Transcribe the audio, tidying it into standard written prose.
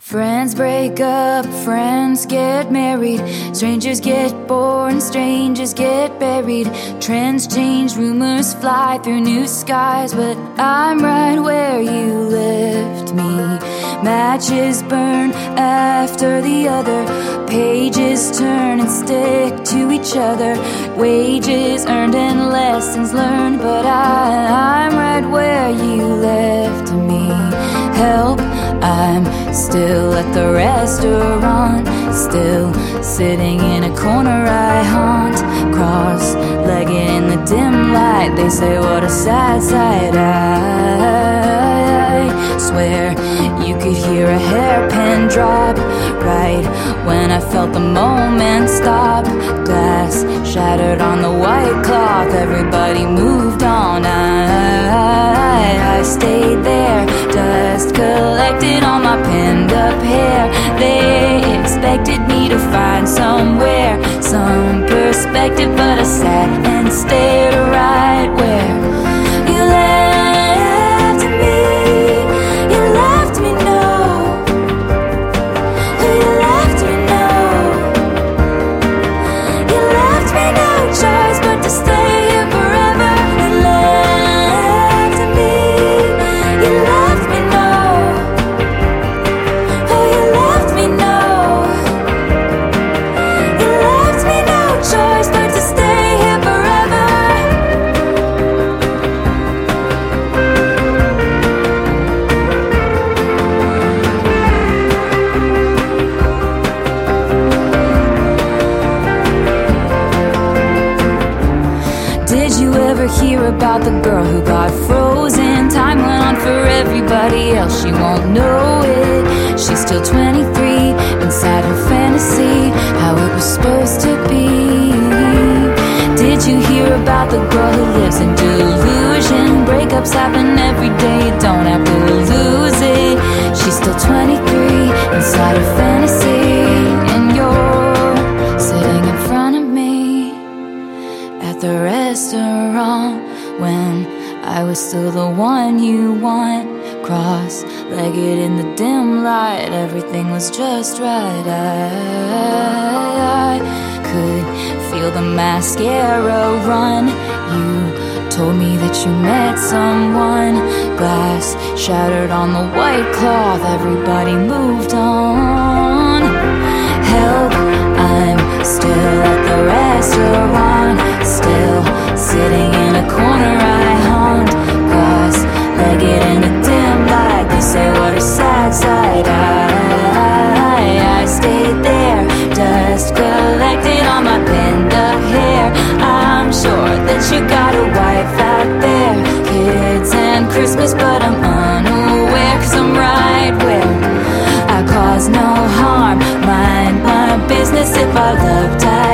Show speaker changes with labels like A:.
A: Friends break up, friends get married, strangers get born, strangers get buried. Trends change, rumors fly through new skies, but I'm right where you left me. Matches burn after the other, pages turn and stick to each other. Wages earned and lessons learned, but I'm right where you left me. Help, I'm still at the restaurant, still sitting in a corner I haunt. Cross-legged in the dim light, they say what a sad sight. I swear you could hear a hairpin drop right when I felt the moment stop. Glass shattered on the white cloth, everybody moved on. I stayed there, dust collected on my pinned up hair. They expected me to find somewhere some perspective, but I sat and stared right where you left me. You left me, no. You left me, no. You left me no choice but to stay here forever. You left me. You left me, no. Oh, you left me, no. You left me no choice but to stay here forever. Did you ever hear about the girl who got frozen? Time went on for everybody else, she won't know it. She's still 23, inside her fantasy, how it was supposed to be. Did you hear about the girl who lives in delusion? Breakups happen every day, you don't have to lose it. She's still 23, inside her fantasy, and you're sitting in front of me at the restaurant when I was still the one you want. Cross-legged in the dim light, everything was just right. I could feel the mascara run. You told me that you met someone. Glass shattered on the white cloth, everybody moved on. Help, I'm still at the restaurant, still sitting in a corner I haunt. Cross-legged in the dim light, they say what a sad sight. I stayed there, dust collected on my pinned up hair. I'm sure that you got a wife out there, kids and Christmas, but I'm unaware, 'cause I'm right where I cause no harm, mind my business if I loved.